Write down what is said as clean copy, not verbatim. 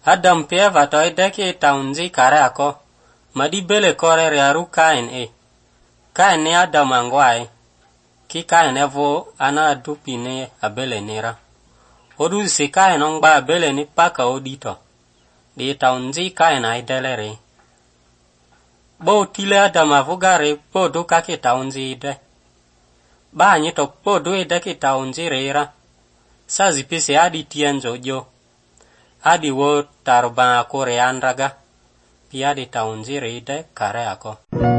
Adam pia vatoi deki taunzi kare ako. Madi bele kore riaru Kain e. Kain ni Adam angwai. Ki Kain evo ana adupi ni abele nira. Odu si Kain ongba abele ni paka odito. Di taunzi Kain aideleri. Bo tile Adam avugari po du kaki taunzi ide. Ba nyito po du ideki taunzi rira. Sa zipisi adi tienzo jo. Adi wo taruba kore andraga. Pia di taunzi ride kare ako.